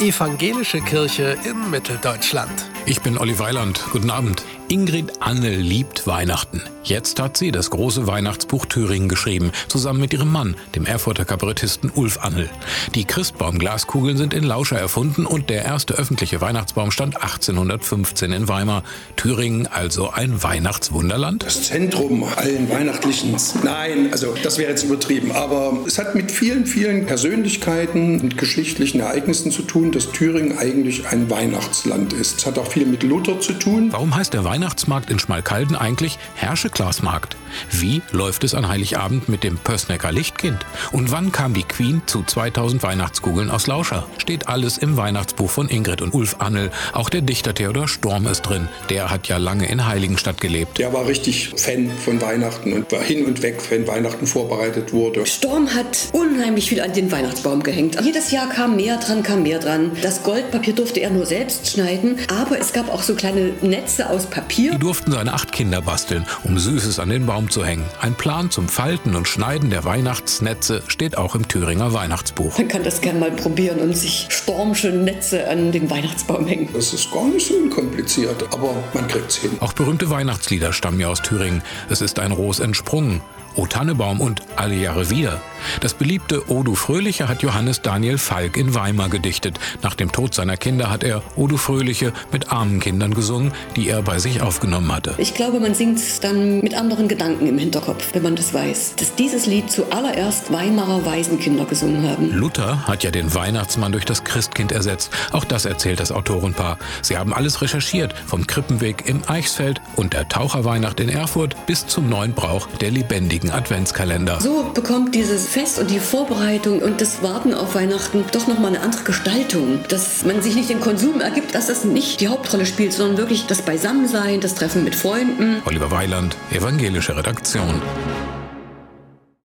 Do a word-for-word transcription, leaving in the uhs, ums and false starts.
Evangelische Kirche in Mitteldeutschland. Ich bin Olli Weiland. Guten Abend. Ingrid Annel liebt Weihnachten. Jetzt hat sie das große Weihnachtsbuch Thüringen geschrieben, zusammen mit ihrem Mann, dem Erfurter Kabarettisten Ulf Annel. Die Christbaum-Glaskugeln sind in Lauscha erfunden und der erste öffentliche Weihnachtsbaum stand achtzehnhundertfünfzehn in Weimar. Thüringen also ein Weihnachtswunderland? Das Zentrum allen Weihnachtlichen. Nein, also das wäre jetzt übertrieben. Aber es hat mit vielen, vielen Persönlichkeiten und geschichtlichen Ereignissen zu tun, dass Thüringen eigentlich ein Weihnachtsland ist. Es hat auch viel mit Luther zu tun. Warum heißt der Weihnachtsmarkt in Schmalkalden eigentlich Herscheklasmarkt? Wie läuft es an Heiligabend mit dem Pößnecker Lichtkind? Und wann kam die Queen zu zweitausend Weihnachtskugeln aus Lauscha? Steht alles im Weihnachtsbuch von Ingrid und Ulf Annel. Auch der Dichter Theodor Storm ist drin. Der hat ja lange in Heiligenstadt gelebt. Der war richtig Fan von Weihnachten und war hin und weg, wenn Weihnachten vorbereitet wurde. Storm hat unheimlich viel an den Weihnachtsbaum gehängt. Jedes Jahr kam mehr dran, kam mehr dran. Das Goldpapier durfte er nur selbst schneiden, aber es gab auch so kleine Netze aus Papier. Die durften seine acht Kinder basteln, um Süßes an den Baum zu hängen. Ein Plan zum Falten und Schneiden der Weihnachtsnetze steht auch im Thüringer Weihnachtsbuch. Man kann das gerne mal probieren und sich Stormsche Netze an den Weihnachtsbaum hängen. Das ist gar nicht so unkompliziert, aber man kriegt's hin. Auch berühmte Weihnachtslieder stammen ja aus Thüringen. Es ist ein Ros entsprungen. O Tannebaum und Alle Jahre wieder. Das beliebte O du Fröhliche hat Johannes Daniel Falk in Weimar gedichtet. Nach dem Tod seiner Kinder hat er O du Fröhliche mit armen Kindern gesungen, die er bei sich aufgenommen hatte. Ich glaube, man singt es dann mit anderen Gedanken im Hinterkopf, wenn man das weiß, dass dieses Lied zuallererst Weimarer Waisenkinder gesungen haben. Luther hat ja den Weihnachtsmann durch das Christkind ersetzt. Auch das erzählt das Autorenpaar. Sie haben alles recherchiert, vom Krippenweg im Eichsfeld und der Taucherweihnacht in Erfurt bis zum neuen Brauch der lebendigen Adventskalender. So bekommt dieses Fest und die Vorbereitung und das Warten auf Weihnachten doch nochmal eine andere Gestaltung. Dass man sich nicht den Konsum ergibt, dass das nicht die Hauptrolle spielt, sondern wirklich das Beisammensein, das Treffen mit Freunden. Oliver Weiland, Evangelische Redaktion.